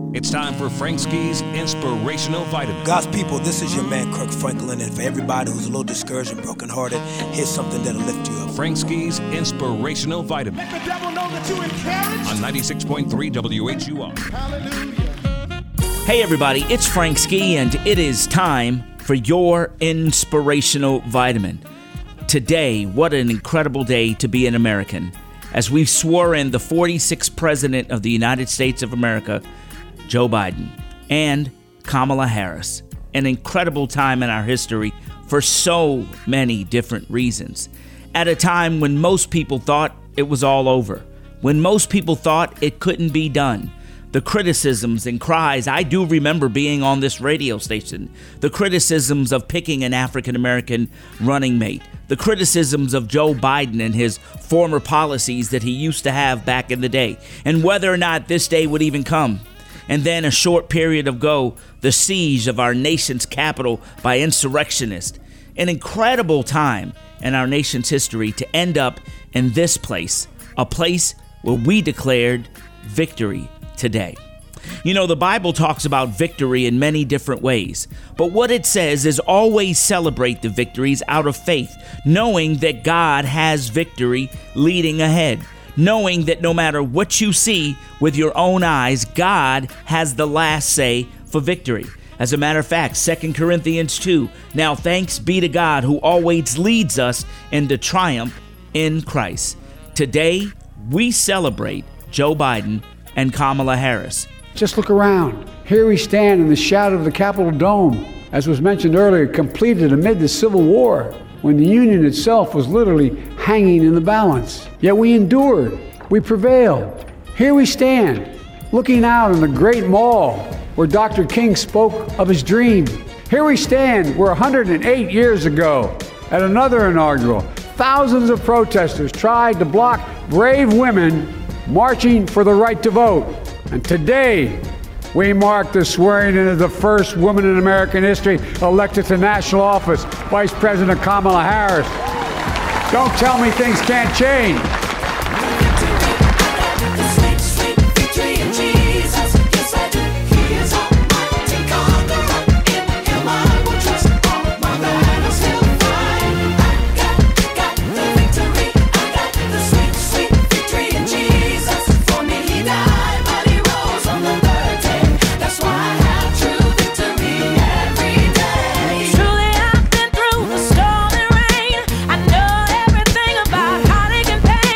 It's time for Frank Ski's Inspirational Vitamin. God's people, this is your man Kirk Franklin, and for everybody who's a little discouraged and brokenhearted, here's something that'll lift you up. Frank Ski's Inspirational Vitamin. Let the devil know that you're encouraged. On 96.3 WHUR. Hallelujah. Hey everybody, it's Frank Ski, and it is time for your Inspirational Vitamin. Today, what an incredible day to be an American. As we swore in the 46th President of the United States of America, Joe Biden, and Kamala Harris. An incredible time in our history for so many different reasons. At a time when most people thought it was all over, when most people thought it couldn't be done. The criticisms and cries, I do remember being on this radio station, the criticisms of picking an African-American running mate, the criticisms of Joe Biden and his former policies that he used to have back in the day, and whether or not this day would even come. And then a short period ago, the siege of our nation's capital by insurrectionists. An incredible time in our nation's history to end up in this place, a place where we declared victory today. You know, the Bible talks about victory in many different ways, but what it says is always celebrate the victories out of faith, knowing that God has victory leading ahead. Knowing that no matter what you see with your own eyes, God has the last say for victory. As a matter of fact, 2 Corinthians 2, now thanks be to God who always leads us into triumph in Christ. Today, we celebrate Joe Biden and Kamala Harris. Just look around. Here we stand in the shadow of the Capitol Dome, as was mentioned earlier, completed amid the Civil War, when the Union itself was literally hanging in the balance. Yet we endured. We prevailed. Here we stand, looking out on the great mall where Dr. King spoke of his dream. Here we stand where 108 years ago, at another inaugural, thousands of protesters tried to block brave women marching for the right to vote. And today, we mark the swearing in of the first woman in American history elected to national office, Vice President Kamala Harris. Don't tell me things can't change. Truly, I've been through the storm and rain. I know everything about heartache and pain.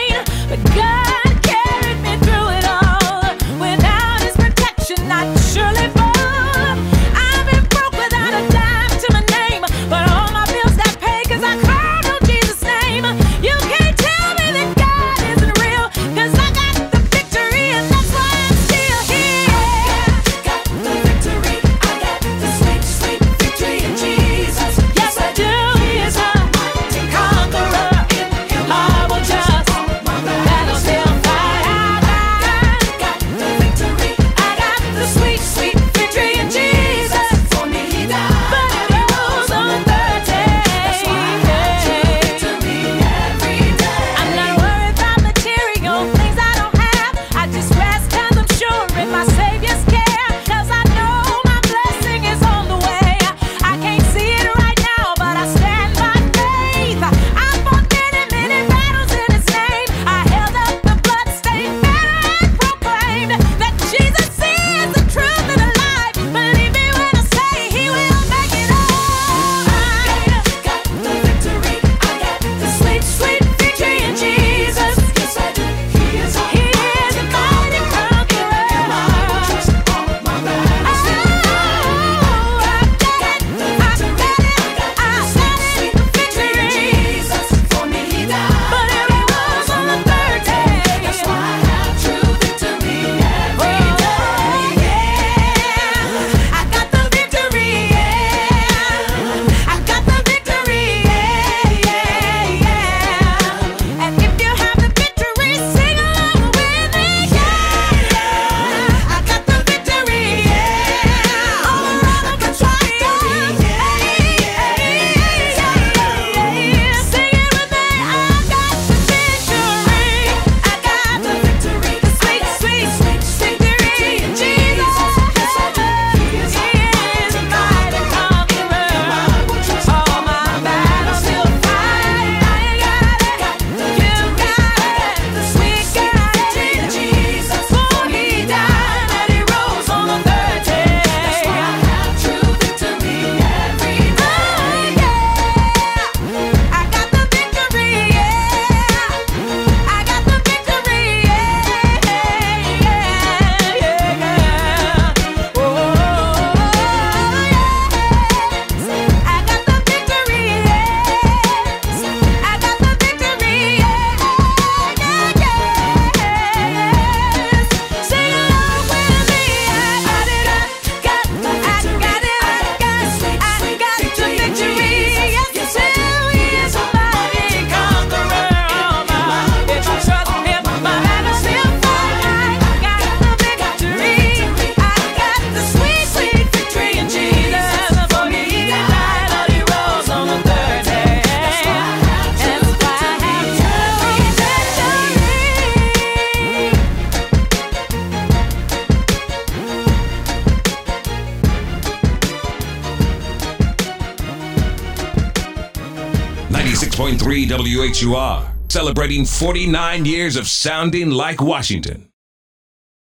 96.3 WHUR, celebrating 49 years of sounding like Washington.